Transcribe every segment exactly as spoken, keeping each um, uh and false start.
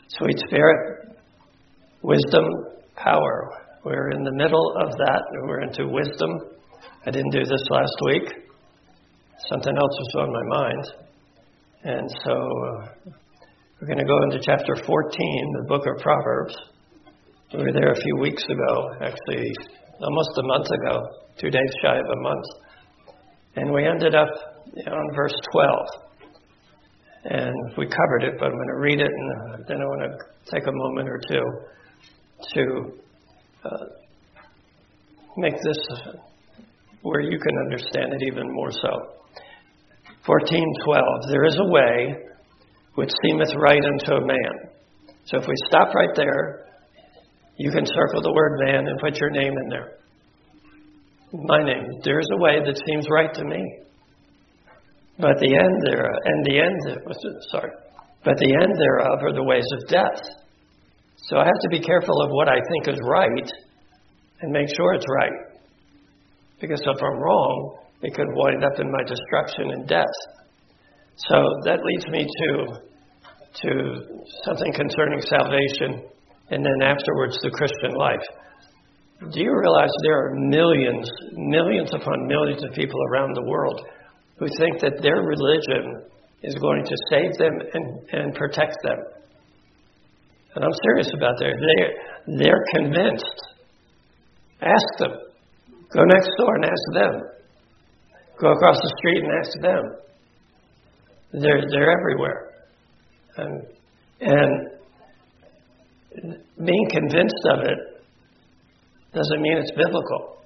Sweet Spirit, wisdom, power. We're in the middle of that. We're into wisdom. I didn't do this last week. Something else was on my mind. And so uh, we're going to go into chapter fourteen, the book of Proverbs. We were there a few weeks ago, actually almost a month ago, two days shy of a month. And we ended up on verse twelve. And we covered it, but I'm going to read it, and then I want to take a moment or two to uh, make this where you can understand it even more so. fourteen twelve, there is a way which seemeth right unto a man. So if we stop right there, you can circle the word man and put your name in there. My name. There is a way that seems right to me. But the end there, and the end, sorry, but the end thereof are the ways of death. So I have to be careful of what I think is right and make sure it's right. Because if I'm wrong, it could wind up in my destruction and death. So that leads me to, to something concerning salvation, and then afterwards the Christian life. Do you realize there are millions, millions upon millions of people around the world who think that their religion is going to save them and, and protect them? And I'm serious about that. They, they're convinced. Ask them. Go next door and ask them. Go across the street and ask them. They're, they're everywhere. And, and being convinced of it doesn't mean it's biblical.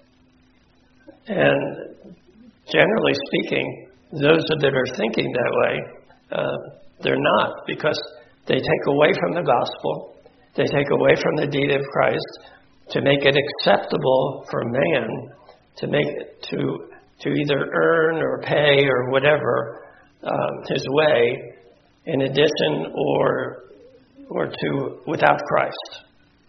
And generally speaking, those that are thinking that way, uh, they're not, because they take away from the gospel, they take away from the deed of Christ to make it acceptable for man to make it, to to either earn or pay or whatever um, his way, in addition or or to without Christ.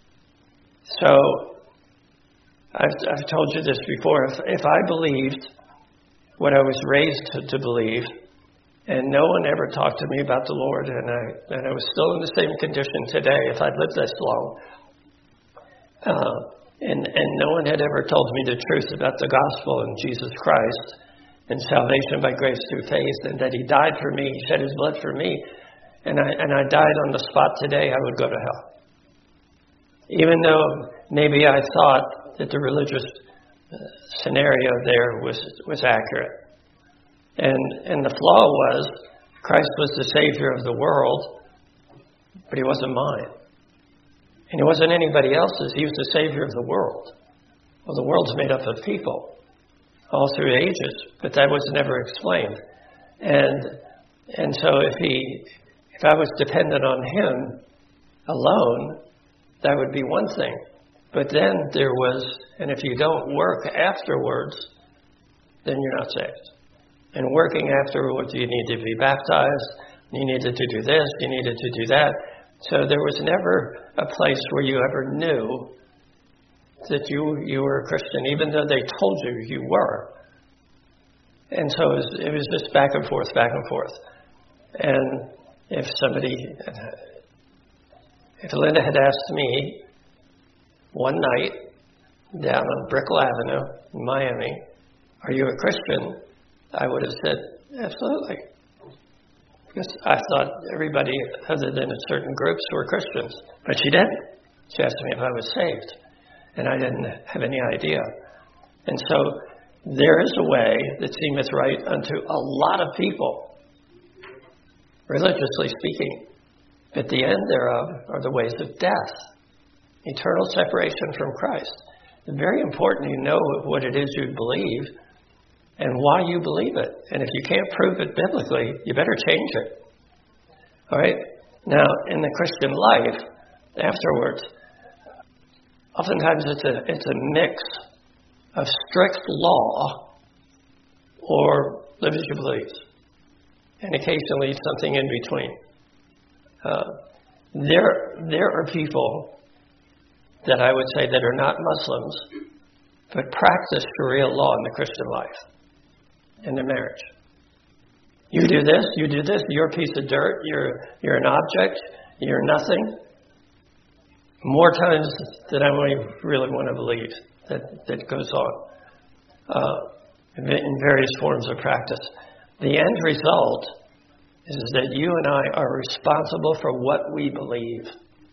So I've, I've told you this before. If, if I believed what I was raised to, to believe, and no one ever talked to me about the Lord, and I and I was still in the same condition today, if I'd lived this long, uh, and and no one had ever told me the truth about the gospel and Jesus Christ and salvation by grace through faith, and that He died for me, He shed His blood for me, and I and I died on the spot today, I would go to hell. Even though maybe I thought that the religious scenario there was was accurate. And and the flaw was Christ was the Savior of the world, but He wasn't mine. And He wasn't anybody else's. He was the Savior of the world. Well, the world's made up of people all through ages, but that was never explained. And and so if he if I was dependent on Him alone, that would be one thing. But then there was, and if you don't work afterwards, then you're not saved. And working afterwards, you need to be baptized, you needed to do this, you needed to do that. So there was never a place where you ever knew that you you were a Christian, even though they told you you were. And so it was, it was just back and forth, back and forth. And if somebody, if Linda had asked me one night down on Brickell Avenue in Miami, "Are you a Christian?" I would have said, "Absolutely." Because I thought everybody other than certain groups were Christians. But she didn't. She asked me if I was saved. And I didn't have any idea. And so there is a way that seemeth right unto a lot of people, religiously speaking. But the end thereof are the ways of death. Eternal separation from Christ. It's very important you know what it is you believe and why you believe it. And if you can't prove it biblically, you better change it. All right? Now, in the Christian life, afterwards, oftentimes it's a it's a mix of strict law or live as you please, and occasionally something in between. Uh, there there are people that I would say that are not Muslims, but practice Sharia law in the Christian life, in their marriage. You do this, you do this, you're a piece of dirt, you're you're an object, you're nothing, more times than I really want to believe that, that goes on uh, in various forms of practice. The end result is that you and I are responsible for what we believe.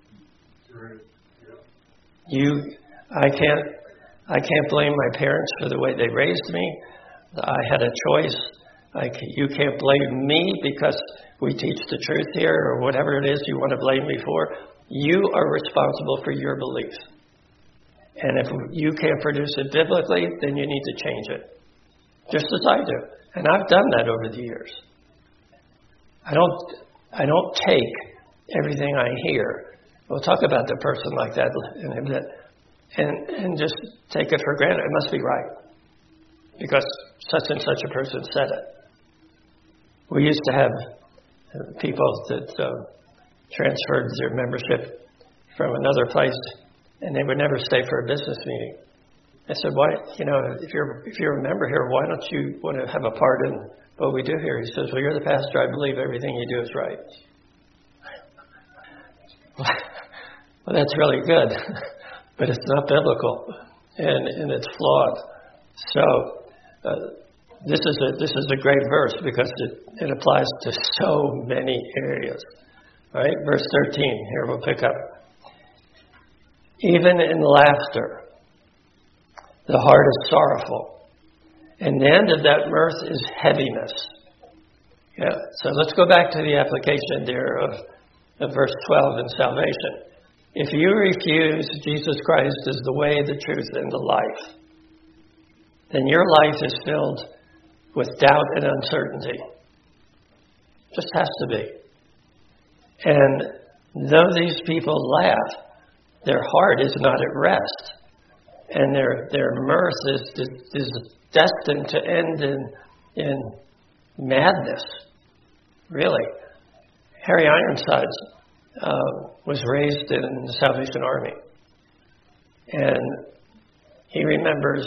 You, I can't, I can't blame my parents for the way they raised me. I had a choice. I, you can't blame me because we teach the truth here or whatever it is you want to blame me for. You are responsible for your beliefs. And if you can't produce it biblically, then you need to change it. Just as I do. And I've done that over the years. I don't, I don't take everything I hear. We'll talk about the person like that in a bit. And, and just take it for granted. It must be right. Because such and such a person said it. We used to have people that uh, transferred their membership from another place, and they would never stay for a business meeting. I said, "Why? You know, if you're if you're a member here, why don't you want to have a part in what we do here?" He says, "Well, you're the pastor. I believe everything you do is right." Well, that's really good, but it's not biblical, and and it's flawed. So. Uh, This is a this is a great verse because it, it applies to so many areas. All right, verse thirteen. Here we'll pick up. Even in laughter, the heart is sorrowful, and the end of that mirth is heaviness. Yeah. So let's go back to the application there of, of verse twelve in salvation. If you refuse Jesus Christ as the way, the truth, and the life, then your life is filled with doubt and uncertainty. Just has to be. And though these people laugh, their heart is not at rest. And their their mirth is, is, is destined to end in, in madness. Really. Harry Ironsides uh, was raised in the Salvation Army. And he remembers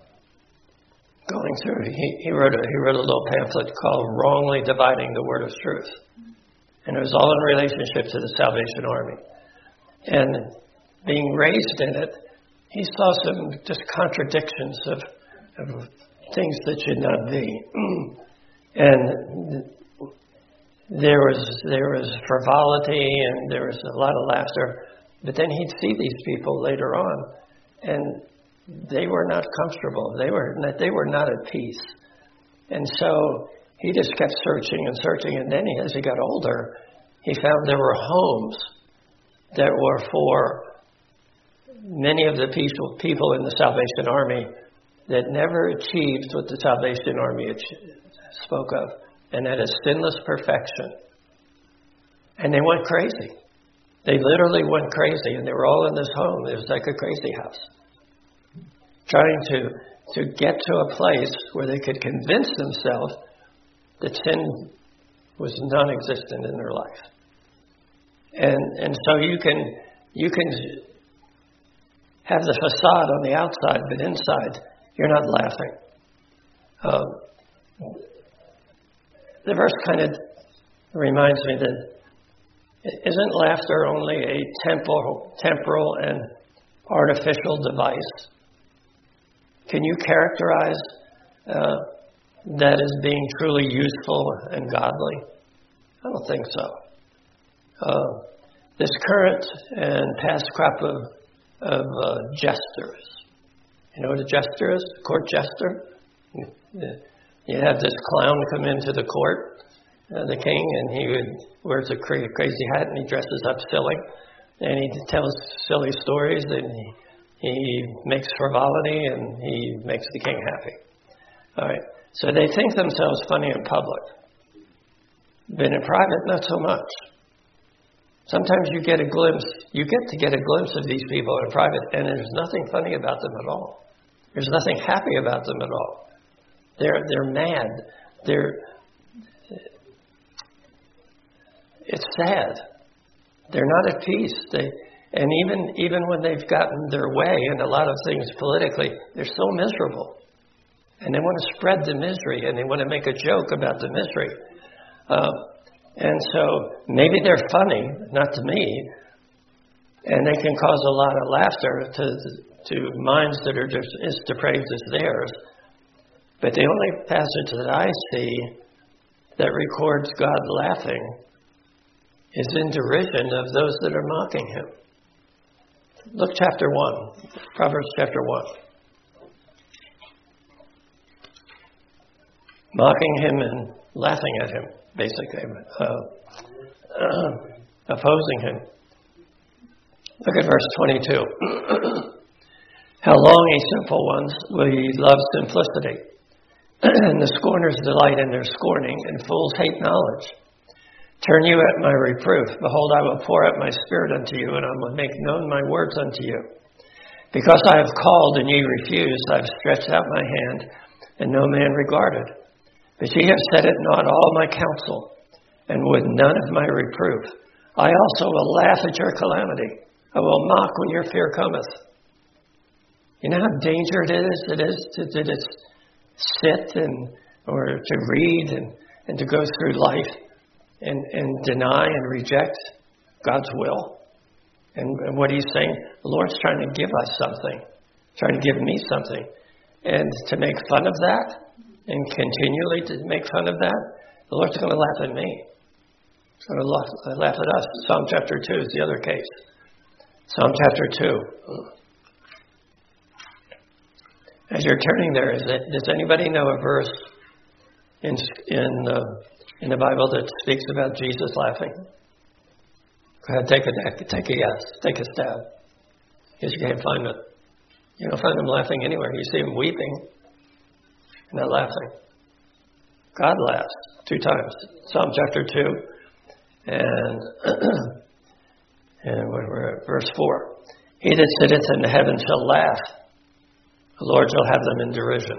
going through, he, he wrote a he wrote a little pamphlet called "Wrongly Dividing the Word of Truth," and it was all in relationship to the Salvation Army. And being raised in it, he saw some just contradictions of, of things that should not be. And there was there was frivolity and there was a lot of laughter. But then he'd see these people later on, and they were not comfortable. They were not, they were not at peace. And so he just kept searching and searching. And then he, as he got older, he found there were homes that were for many of the people, people in the Salvation Army that never achieved what the Salvation Army spoke of. And that is sinless perfection. And they went crazy. They literally went crazy. And they were all in this home. It was like a crazy house. Trying to, to get to a place where they could convince themselves that sin was non-existent in their life. And and so you can you can have the facade on the outside, but inside you're not laughing. Um, the verse kind of reminds me that isn't laughter only a temporal, temporal and artificial device? Can you characterize uh, that as being truly useful and godly? I don't think so. Uh, this current and past crop of, of uh, jesters. You know what a jester is? A court jester? You have this clown come into the court, uh, the king, and he would, wears a cra- crazy hat and he dresses up silly. And he tells silly stories and he He makes frivolity and he makes the king happy. All right. So they think themselves funny in public. But in private, not so much. Sometimes you get a glimpse, you get to get a glimpse of these people in private, and there's nothing funny about them at all. There's nothing happy about them at all. They're they're mad. They're it's sad. They're not at peace. They And even even when they've gotten their way in a lot of things politically, they're so miserable. And they want to spread the misery, and they want to make a joke about the misery. Uh, And so maybe they're funny, not to me, and they can cause a lot of laughter to to minds that are just as depraved as theirs. But the only passage that I see that records God laughing is in derision of those that are mocking him. Look, chapter one, Proverbs chapter one. Mocking him and laughing at him, basically, uh, uh, opposing him. Look at verse twenty-two. How long, ye simple ones, will ye love simplicity? And the scorners delight in their scorning, and fools hate knowledge. Turn you at my reproof. Behold, I will pour out my spirit unto you, and I will make known my words unto you. Because I have called, and ye refused, I have stretched out my hand, and no man regarded. But ye have set at naught all my counsel, and would none of my reproof. I also will laugh at your calamity. I will mock when your fear cometh. You know how dangerous it is, it is to, to just sit and or to read and, and to go through life and, and deny and reject God's will. And, and what he's saying, the Lord's trying to give us something, trying to give me something. And to make fun of that and continually to make fun of that, the Lord's going to laugh at me. He's going to laugh, laugh at us. Psalm chapter two is the other case. Psalm chapter two. As you're turning there, is it, does anybody know a verse in in uh, in the Bible that speaks about Jesus laughing? Go ahead, take a take a yes, take a stab. Because you can't find it. You don't find him laughing anywhere. You see him weeping, not laughing. God laughs two times. Psalm chapter two, and and we're at verse four. He that sitteth in the heavens shall laugh. The Lord shall have them in derision.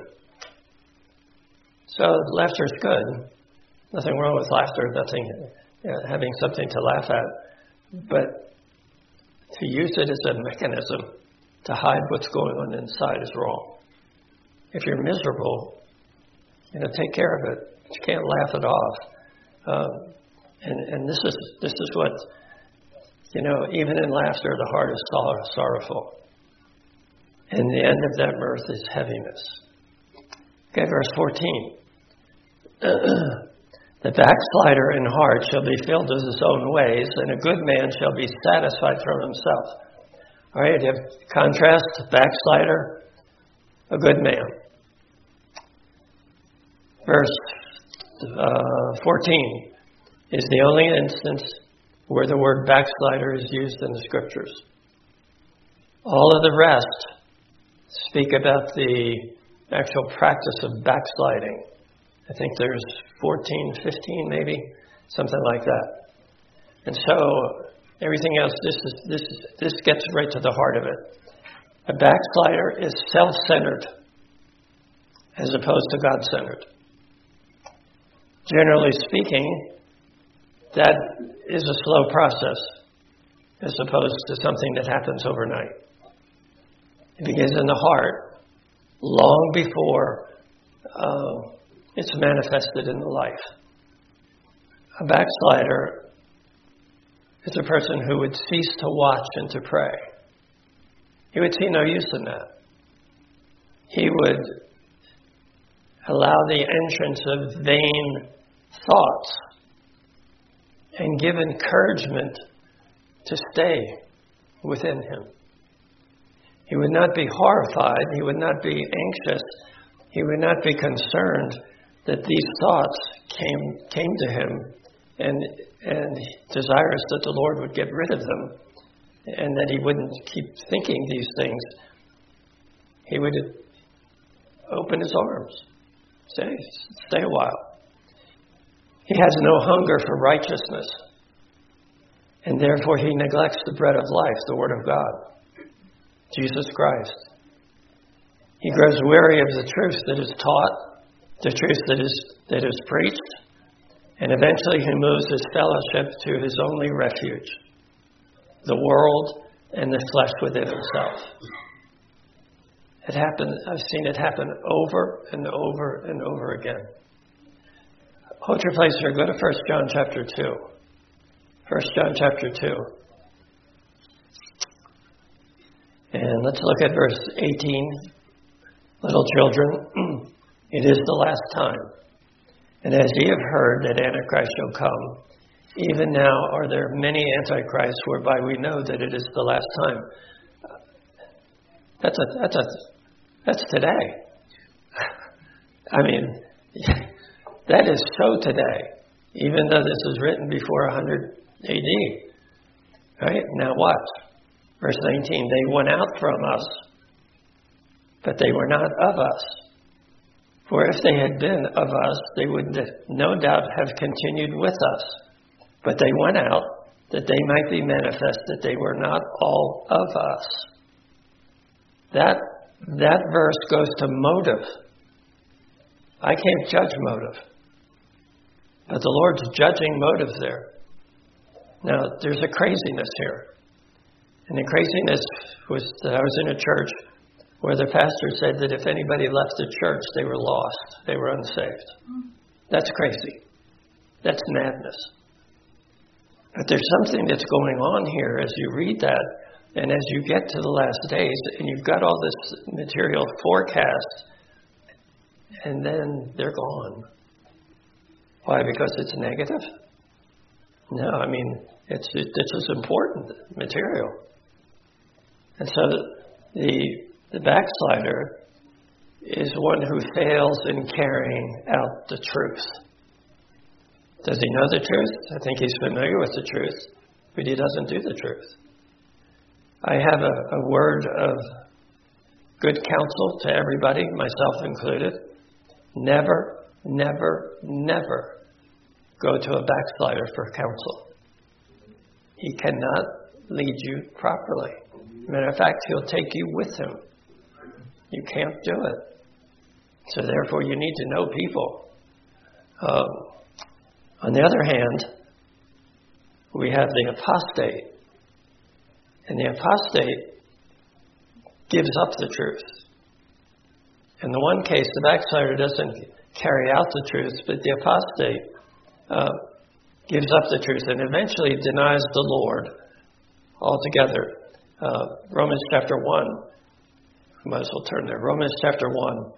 So laughter is good. Nothing wrong with laughter. Nothing, you know, having something to laugh at. But to use it as a mechanism to hide what's going on inside is wrong. If you're miserable, you know, take care of it. You can't laugh it off. Um, and and this is this is what, you know, even in laughter, the heart is sor- sorrowful. And the end of that mirth is heaviness. Okay, verse fourteen. The backslider in heart shall be filled with his own ways, and a good man shall be satisfied from himself. All right, you have contrast, backslider, a good man. Verse uh, fourteen is the only instance where the word backslider is used in the scriptures. All of the rest speak about the actual practice of backsliding. I think there's fourteen, fifteen maybe, something like that. And so everything else, this is this is, this gets right to the heart of it. A backslider is self-centered as opposed to God-centered. Generally speaking, that is a slow process as opposed to something that happens overnight. It begins in the heart long before uh, it's manifested in the life. A backslider is a person who would cease to watch and to pray. He would see no use in that. He would allow the entrance of vain thoughts and give encouragement to stay within him. He would not be horrified. He would not be anxious. He would not be concerned that these thoughts came came to him and and desirous that the Lord would get rid of them and that he wouldn't keep thinking these things. He would open his arms, say, stay a while. He has no hunger for righteousness, and therefore he neglects the bread of life, the Word of God, Jesus Christ. He grows weary of the truth that is taught, the truth that is that is preached, and eventually he moves his fellowship to his only refuge, the world and the flesh within himself. It happened, I've seen it happen over and over and over again. Hold your place here. Go to First John chapter two. First John chapter two. And let's look at verse eighteen. Little children, it is the last time. And as ye have heard that Antichrist shall come, even now are there many antichrists, whereby we know that it is the last time. That's a that's a that's today. I mean, that is so today. Even though this was written before one hundred A D. Right? Now what? Verse nineteen, they went out from us, but they were not of us. For if they had been of us, they would no doubt have continued with us. But they went out, that they might be manifest that they were not all of us. That, that verse goes to motive. I can't judge motive. But the Lord's judging motive there. Now, there's a craziness here. And the craziness was that I was in a church where the pastor said that if anybody left the church, they were lost. They were unsaved. That's crazy. That's madness. But there's something that's going on here as you read that, and as you get to the last days, and you've got all this material forecast, and then they're gone. Why? Because it's negative? No, I mean, it's it, this is important material. And so the the backslider is one who fails in carrying out the truth. Does he know the truth? I think he's familiar with the truth, but he doesn't do the truth. I have a, a word of good counsel to everybody, myself included. Never, never, never go to a backslider for counsel. He cannot lead you properly. Matter of fact, he'll take you with him. You can't do it. So therefore, you need to know people. Um, on the other hand, we have the apostate. And the apostate gives up the truth. In the one case, the backslider doesn't carry out the truth, but the apostate uh, gives up the truth and eventually denies the Lord altogether. Uh, Romans chapter one. Might as well turn there. Romans chapter one.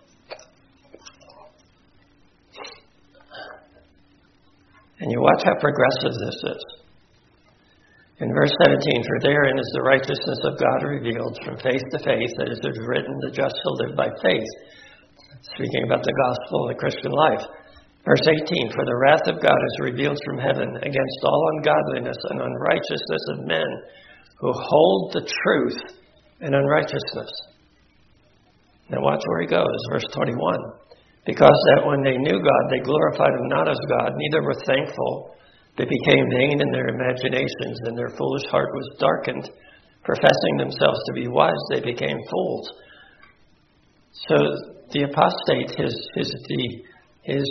And you watch how progressive this is. In verse seventeen, for therein is the righteousness of God revealed from faith to faith, that is written, the just shall live by faith. Speaking about the gospel of the Christian life. Verse eighteen, for the wrath of God is revealed from heaven against all ungodliness and unrighteousness of men who hold the truth in unrighteousness. Now watch where he goes, verse twenty-one. Because that when they knew God, they glorified him not as God, neither were thankful, but became vain in their imaginations, and their foolish heart was darkened. Professing themselves to be wise, they became fools. So the apostate, his his the his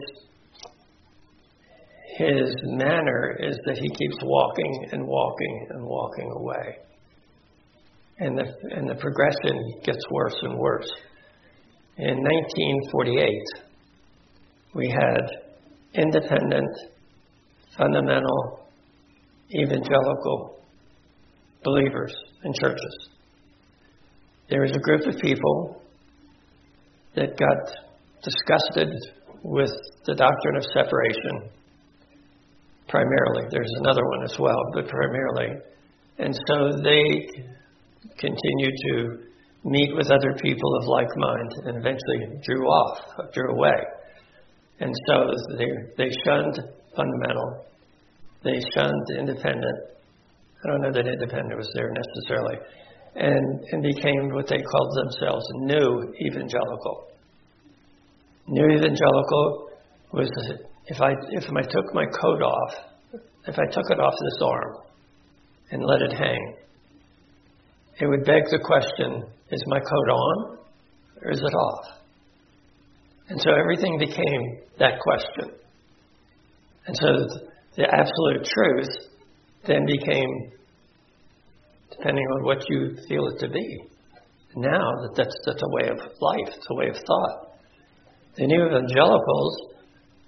his manner is that he keeps walking and walking and walking away, and the and the progression gets worse and worse. In nineteen forty-eight, we had independent, fundamental, evangelical believers in churches. There was a group of people that got disgusted with the doctrine of separation, primarily. There's another one as well, but primarily. And so they continued to meet with other people of like mind and eventually drew off, drew away. And so they they shunned fundamental. They shunned independent. I don't know that independent was there necessarily. And, and became what they called themselves new evangelical. New evangelical was if I if I took my coat off, if I took it off this arm and let it hang, it would beg the question, is my coat on or is it off? And so everything became that question. And so the absolute truth then became, depending on what you feel it to be. Now that that's, that's a way of life, it's a way of thought. The new evangelicals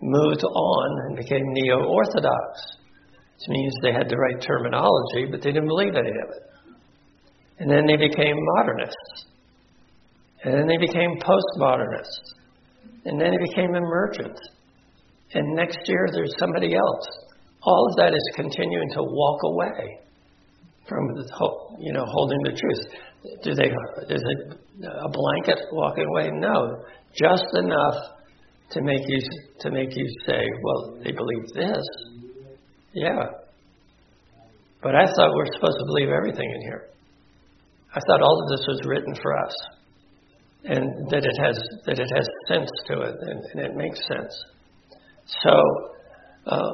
moved on and became neo-Orthodox, which means they had the right terminology, but they didn't believe any of it. And then they became modernists. And then they became postmodernists. And then they became emergent. And next year there's somebody else. All of that is continuing to walk away from the whole, you know, holding the truth. Do they? Is it a blanket walking away? No, just enough to make you to make you say, well, they believe this. Yeah. But I thought we're supposed to believe everything in here. I thought all of this was written for us, and that it has that it has sense to it, and, and it makes sense. So, uh,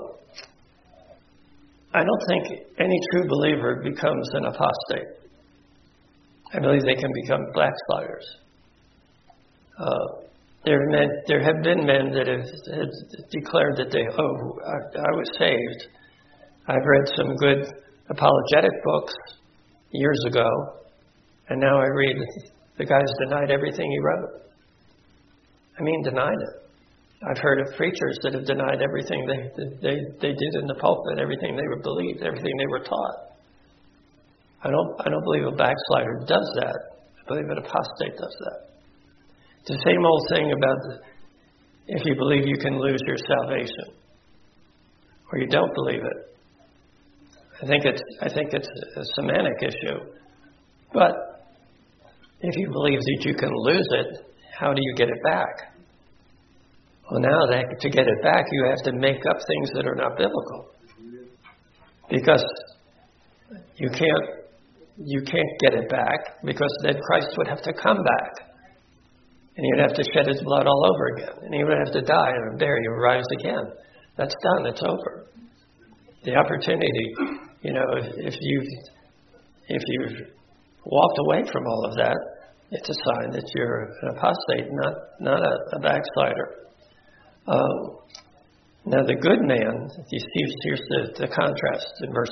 I don't think any true believer becomes an apostate. I believe they can become backsliders. Uh, there, have men, there have been men that have, have declared that they, oh, I, I was saved. I've read some good apologetic books years ago, and now I read the guy's denied everything he wrote. I mean, denied it. I've heard of preachers that have denied everything they they they did in the pulpit, everything they were believed, everything they were taught. I don't I don't believe a backslider does that. I believe an apostate does that. It's the same old thing about the, if you believe you can lose your salvation, or you don't believe it. I think it's I think it's a semantic issue. But if you believe that you can lose it, how do you get it back? Well, now that to get it back, you have to make up things that are not biblical, because you can't you can't get it back, because then Christ would have to come back, and he'd have to shed his blood all over again, and he would have to die and bury and rise again. That's done. It's over. The opportunity, you know, if, if you if you've walked away from all of that, it's a sign that you're an apostate, not not a, a backslider. Um, now the good man, you see, here's the, the contrast in verse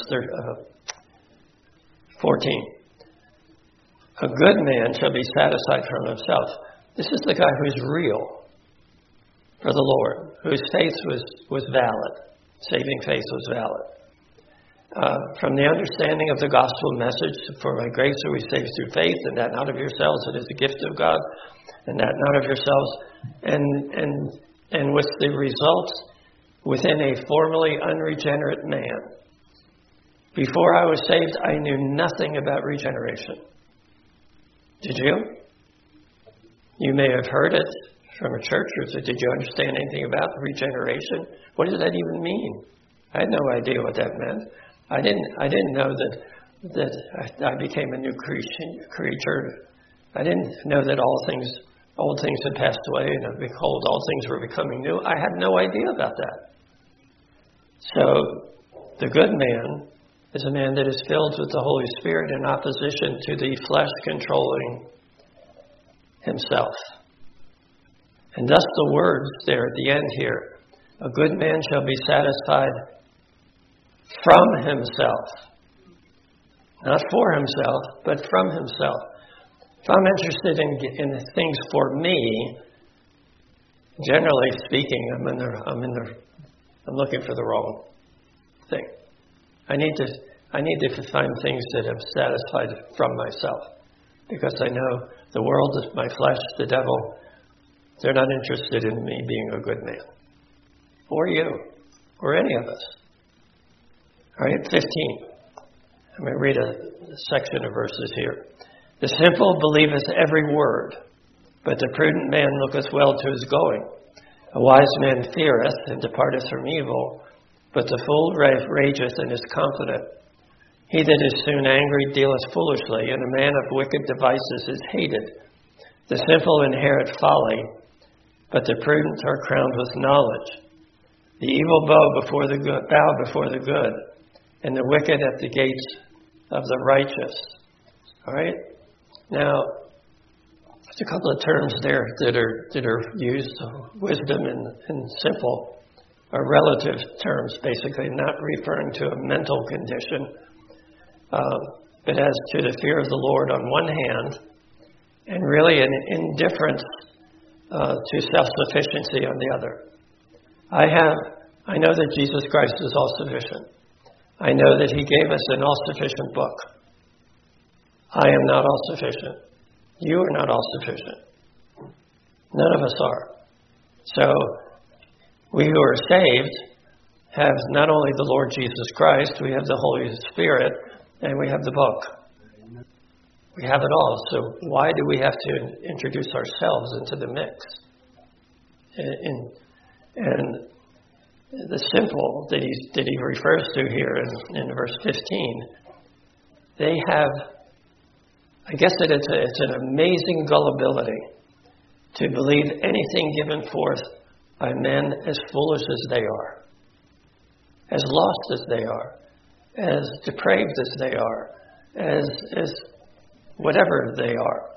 fourteen. A good man shall be satisfied from himself. This is the guy who's real for the Lord, whose faith was, was valid, saving faith was valid. Uh, from the understanding of the gospel message, for by grace are we saved through faith, and that not of yourselves, it is a gift of God, and that not of yourselves, and and and with the results within a formerly unregenerate man. Before I was saved, I knew nothing about regeneration. Did you? You may have heard it from a church, or did you understand anything about regeneration? What does that even mean? I had no idea what that meant. I didn't. I didn't know that that I became a new creature. I didn't know that all things. Old things had passed away, and behold, all things were becoming new. I had no idea about that. So, the good man is a man that is filled with the Holy Spirit in opposition to the flesh controlling himself. And thus the words there at the end here, a good man shall be satisfied from himself. Not for himself, but from himself. If I'm interested in, in things for me, generally speaking, I'm in the, I'm in the, I'm looking for the wrong thing. I need to, I need to find things that have satisfied from myself, because I know the world, my flesh, the devil, they're not interested in me being a good man, or you, or any of us. All right, fifteen. I'm going to read a, a section of verses here. The simple believeth every word, but the prudent man looketh well to his going. A wise man feareth and departeth from evil, but the fool rageth and is confident. He that is soon angry dealeth foolishly, and a man of wicked devices is hated. The simple inherit folly, but the prudent are crowned with knowledge. The evil bow before the good, bow before the good, and the wicked at the gates of the righteous. All right? Now, there's a couple of terms there that are that are used. Wisdom and, and simple are relative terms, basically, not referring to a mental condition, um, but as to the fear of the Lord on one hand, and really an indifference uh, to self-sufficiency on the other. I have, I know that Jesus Christ is all sufficient. I know that he gave us an all-sufficient book. I am not all sufficient. You are not all sufficient. None of us are. So we who are saved have not only the Lord Jesus Christ, we have the Holy Spirit, and we have the book. We have it all. So why do we have to introduce ourselves into the mix? And, and the simple that he, that he refers to here in, in verse fifteen, they have, I guess that it's, a, it's an amazing gullibility to believe anything given forth by men as foolish as they are, as lost as they are, as depraved as they are, as, as whatever they are.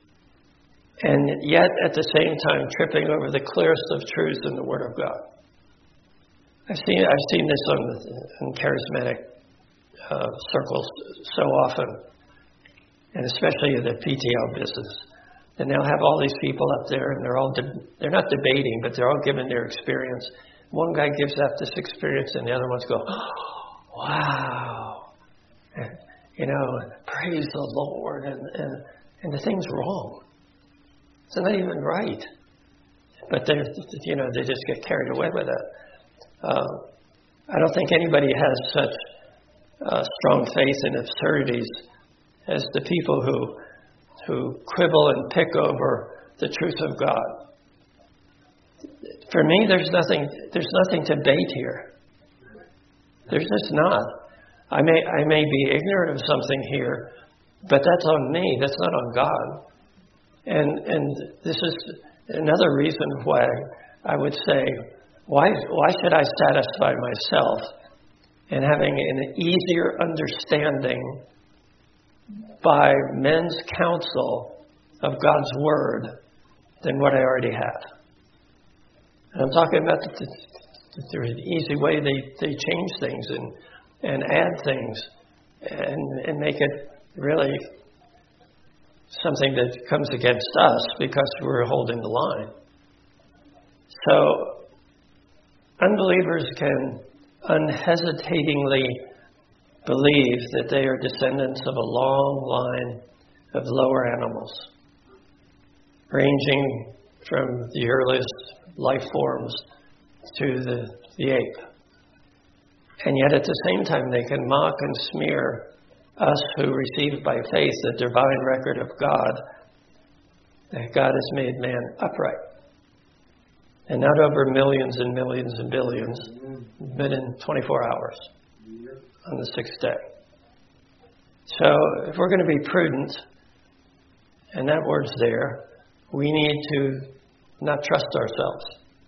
And yet, at the same time, tripping over the clearest of truths in the Word of God. I've seen I've seen this on, in charismatic uh, circles so often, and especially in the P T L business. And they'll have all these people up there, and they're all de- they're not debating, but they're all giving their experience. One guy gives out this experience, and the other ones go, oh, "Wow, and, you know, praise the Lord," and and and the thing's wrong. It's not even right. But they, you know, they just get carried away with it. Uh, I don't think anybody has such uh, strong faith in absurdities as the people who who quibble and pick over the truth of God. For me, there's nothing there's nothing to bait here. There's just not. I may I may be ignorant of something here, but that's on me. That's not on God. And and this is another reason why I would say, why why should I satisfy myself in having an easier understanding by men's counsel of God's Word than what I already have? And I'm talking about the, the, the easy way they, they change things and, and add things and, and make it really something that comes against us because we're holding the line. So unbelievers can unhesitatingly believe that they are descendants of a long line of lower animals, ranging from the earliest life forms to the, the ape. And yet at the same time they can mock and smear us who receive by faith the divine record of God, that God has made man upright. And not over millions and millions and billions, but in twenty-four hours on the sixth day. So if we're going to be prudent, and that word's there, we need to not trust ourselves,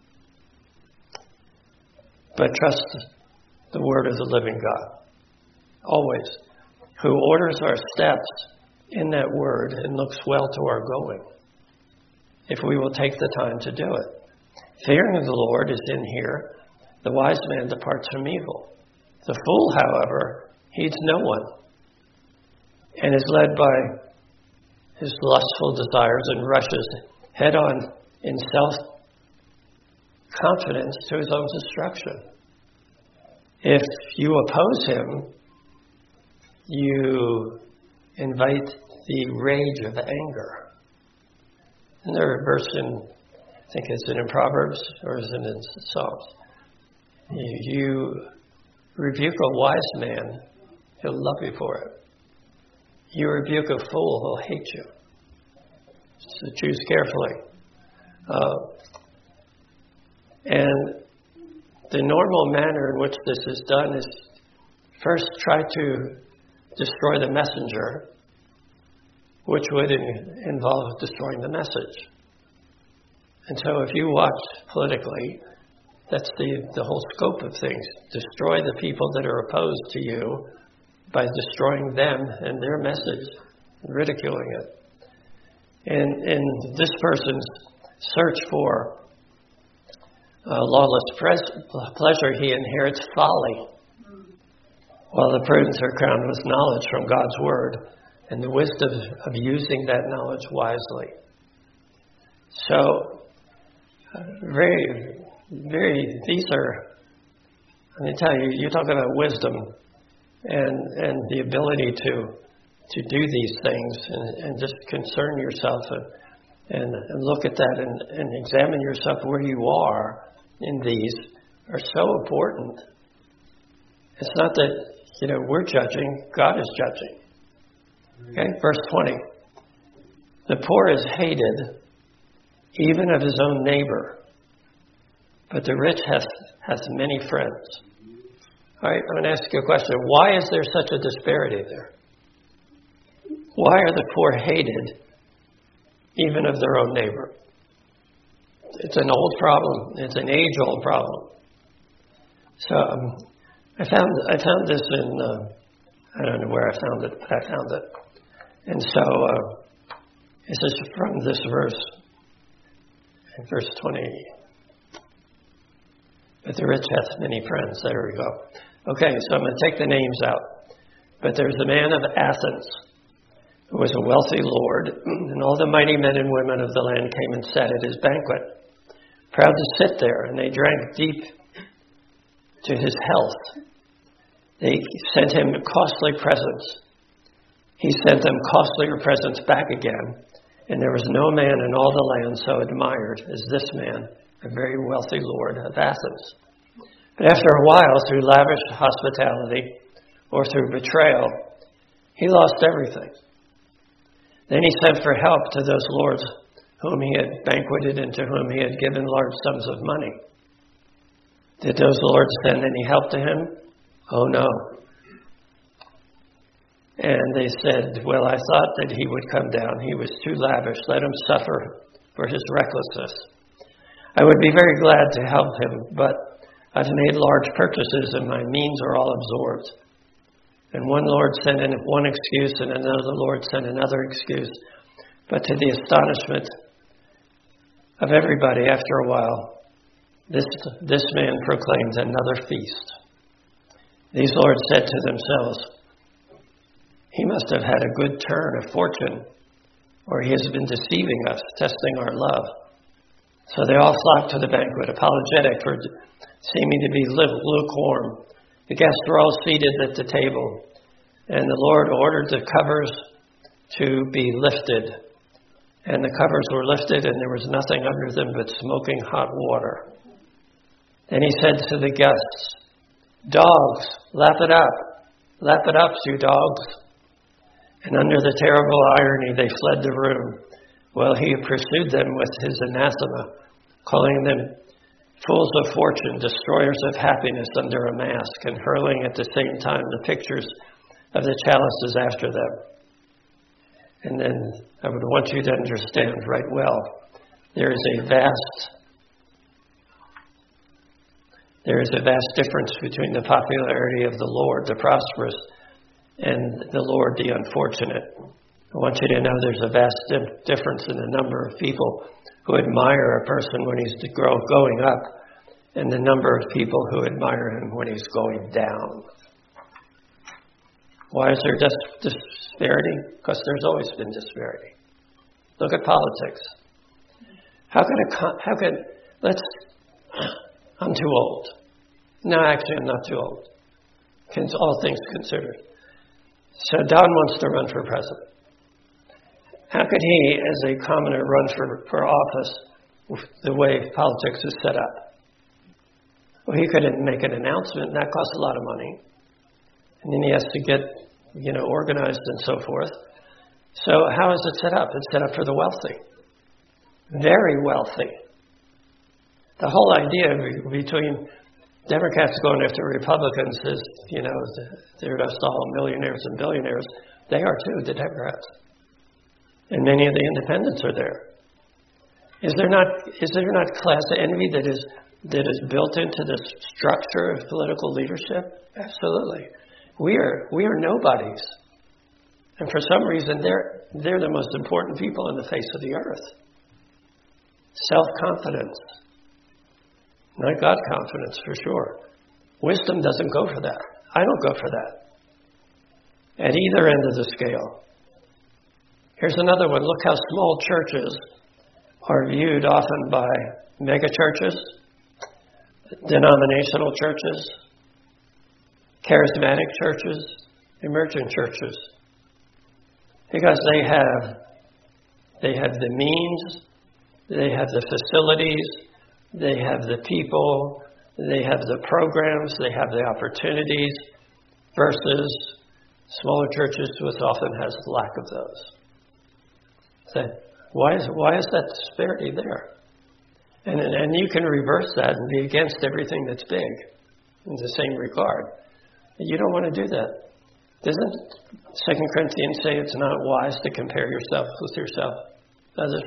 but trust the word of the living God. Always. Who orders our steps in that word and looks well to our going, if we will take the time to do it. Fearing of the Lord is in here. The wise man departs from evil. The fool, however, heeds no one and is led by his lustful desires and rushes head on in self-confidence to his own destruction. If you oppose him, you invite the rage of anger. And there a verse in, I think it's in Proverbs or is it in Psalms? You, you rebuke a wise man, he'll love you for it. You rebuke a fool, he'll hate you. So choose carefully. Uh, and the normal manner in which this is done is first try to destroy the messenger, which would in, involve destroying the message. And so if you watch politically, that's the, the whole scope of things. Destroy the people that are opposed to you by destroying them and their message, and ridiculing it. And in this person's search for uh, lawless pres- pleasure, he inherits folly, while the prudent are crowned with knowledge from God's word and the wisdom of using that knowledge wisely. So, uh, very, very, these are, let me tell you, you're talking about wisdom and and the ability to to do these things and, and just concern yourself and, and, and look at that and, and examine yourself where you are in these are so important. It's not that, you know, we're judging, God is judging. Okay, verse twenty. The poor is hated, even of his own neighbor, but the rich has, has many friends. All right, I'm going to ask you a question. Why is there such a disparity there? Why are the poor hated, even of their own neighbor? It's an old problem. It's an age-old problem. So um, I found I found this in, uh, I don't know where I found it, but I found it. And so uh, this is from this verse, verse twenty. But the rich hath many friends. There we go. Okay, so I'm going to take the names out. But there's the man of Athens, who was a wealthy lord, and all the mighty men and women of the land came and sat at his banquet, proud to sit there, and they drank deep to his health. They sent him costly presents. He sent them costlier presents back again, and there was no man in all the land so admired as this man, a very wealthy lord of Athens. But after a while, through lavish hospitality or through betrayal, he lost everything. Then he sent for help to those lords whom he had banqueted and to whom he had given large sums of money. Did those lords send any help to him? Oh, no. And they said, well, I thought that he would come down. He was too lavish. Let him suffer for his recklessness. I would be very glad to help him, but I've made large purchases and my means are all absorbed. And one Lord sent in one excuse and another Lord sent another excuse. But to the astonishment of everybody, after a while, this, this man proclaimed another feast. These lords said to themselves, he must have had a good turn of fortune, or he has been deceiving us, testing our love. So they all flocked to the banquet, apologetic for seeming to be lukewarm. The guests were all seated at the table, and the Lord ordered the covers to be lifted. And the covers were lifted, and there was nothing under them but smoking hot water. Then he said to the guests, dogs, lap it up. Lap it up, you dogs. And under the terrible irony, they fled the room, while he pursued them with his anathema, calling them fools of fortune, destroyers of happiness under a mask, and hurling at the same time the pictures of the chalices after them. And then I would want you to understand right well, there is a vast, there is a vast difference between the popularity of the Lord, the prosperous, and the Lord, the unfortunate. I want you to know there's a vast difference in the number of people who admire a person when he's going up and the number of people who admire him when he's going down. Why is there dis- disparity? Because there's always been disparity. Look at politics. How could a, how could, let's, I'm too old. No, actually, I'm not too old. All things considered. So Don wants to run for president. How could he, as a commoner, run for, for office with the way politics is set up? Well, he could make an announcement, and that costs a lot of money. And then he has to get, you know, organized and so forth. So how is it set up? It's set up for the wealthy. Very wealthy. The whole idea between Democrats going after Republicans is, you know, they're just all millionaires and billionaires. They are too, the Democrats. And many of the independents are there. Is there not is there not class envy that is that is built into the structure of political leadership? Absolutely. We are we are nobodies. And for some reason they're they're the most important people on the face of the earth. Self-confidence. Not God confidence, for sure. Wisdom doesn't go for that. I don't go for that. At either end of the scale. Here's another one. Look how small churches are viewed often by mega churches denominational churches, charismatic churches, emerging churches. Because they have, they have the means, they have the facilities, they have the people, they have the programs, they have the opportunities, versus smaller churches which often has lack of those. So why is why is that disparity there? And and you can reverse that and be against everything that's big in the same regard. You don't want to do that. Doesn't Second Corinthians say it's not wise to compare yourself with yourself, others?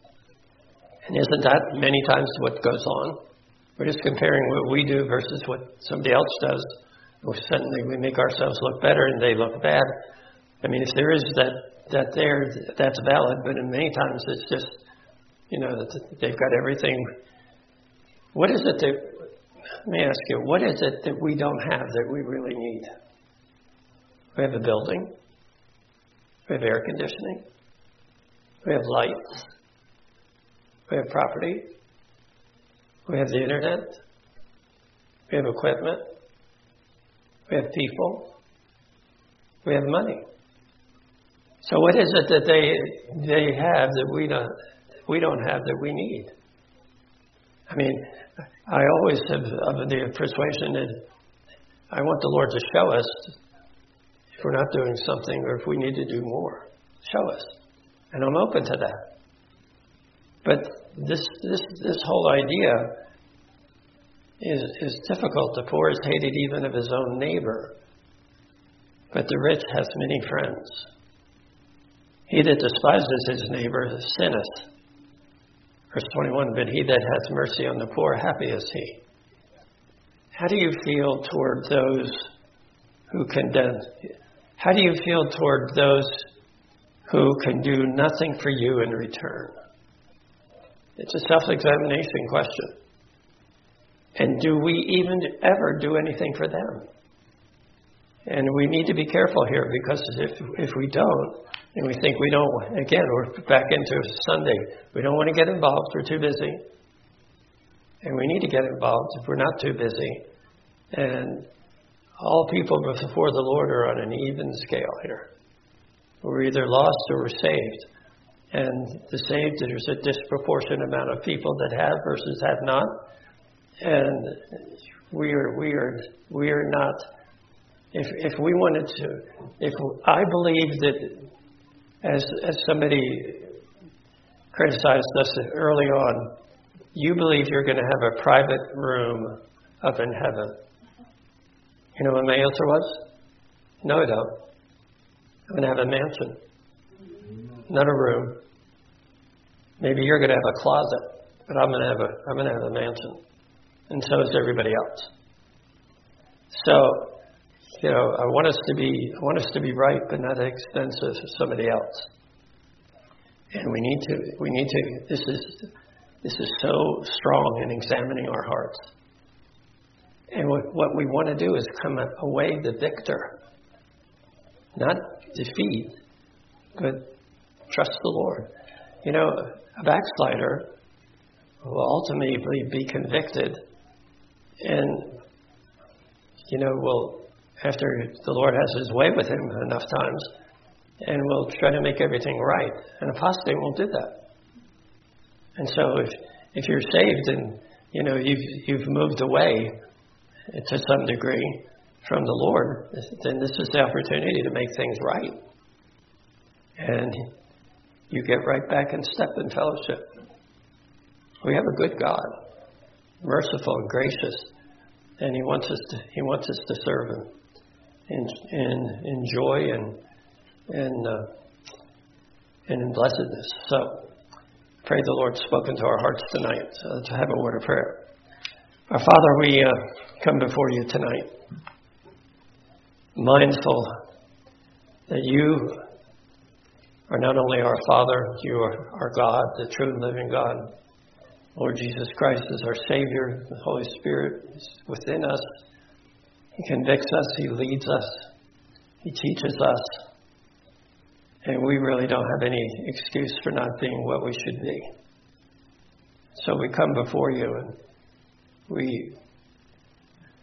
And isn't that many times what goes on? We're just comparing what we do versus what somebody else does. Or suddenly we make ourselves look better and they look bad. I mean, if there is that, that there, that's valid, but in many times it's just, you know, that they've got everything. What is it that, let me ask you, what is it that we don't have that we really need? We have a building. We have air conditioning. We have lights. We have property. We have the internet. We have equipment. We have people. We have money. So what is it that they they have that we don't we don't have that we need? I mean, I always have of the persuasion that I want the Lord to show us if we're not doing something or if we need to do more. Show us. And I'm open to that. But this this this whole idea is is difficult. The poor is hated even of his own neighbor, but the rich has many friends. He that despises his neighbor sinneth. Verse twenty-one, but he that hath mercy on the poor, happy is he. How do you feel toward those who condemn? How do you feel toward those who can do nothing for you in return? It's a self-examination question. And do we even ever do anything for them? And we need to be careful here, because if if we don't, and we think we don't, again, we're back into Sunday. We don't want to get involved. We're too busy. And we need to get involved if we're not too busy. And all people before the Lord are on an even scale here. We're either lost or we're saved. And the saved, there's a disproportionate amount of people that have versus have not. And we are, we are, we are not. If if we wanted to, if I believe that, as as somebody criticized us early on, you believe you're going to have a private room up in heaven. You know what my answer was? No, I don't. I'm going to have a mansion, not a room. Maybe you're going to have a closet, but I'm going to have a I'm going to have a mansion, and so is everybody else. So, you know, I want us to be I want us to be right, but not at the expense of somebody else. And we need to we need to this is this is so strong in examining our hearts. And what, what we want to do is come away the victor. Not defeat, but trust the Lord. You know, a backslider will ultimately be convicted, and, you know, will, after the Lord has his way with him enough times, and will try to make everything right. An apostate won't do that. And so if if you're saved and, you know, you've you've moved away to some degree from the Lord, then this is the opportunity to make things right. And you get right back in step in fellowship. We have a good God, merciful and gracious, and He wants us to He wants us to serve Him in in, in joy and and uh, and in blessedness. So, pray the Lord's spoken to our hearts tonight. So let's have a word of prayer. Our Father, we uh, come before you tonight, mindful that you are not only our Father, you are our God, the true and living God. Lord Jesus Christ is our Savior. The Holy Spirit is within us. He convicts us. He leads us. He teaches us. And we really don't have any excuse for not being what we should be. So we come before you and we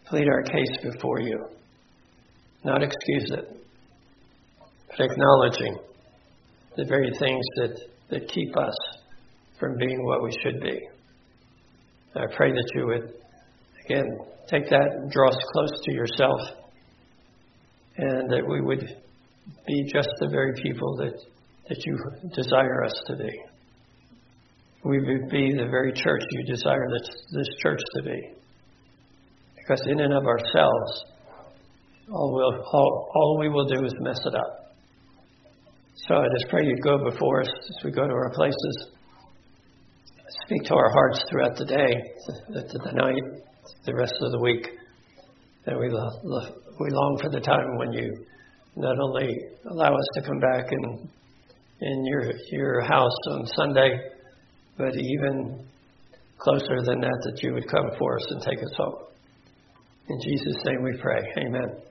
plead our case before you. Not excuse it, but acknowledging the very things that, that keep us from being what we should be. I pray that you would, again, take that and draw us close to yourself, and that we would be just the very people that, that you desire us to be. We would be the very church you desire this, this church to be. Because in and of ourselves, all, we'll, all, all we will do is mess it up. So I just pray you go before us as we go to our places. Speak to our hearts throughout the day, the, the night, the rest of the week. And we, lo- lo- we long for the time when you not only allow us to come back in, in your, your house on Sunday, but even closer than that, that you would come for us and take us home. In Jesus' name we pray. Amen.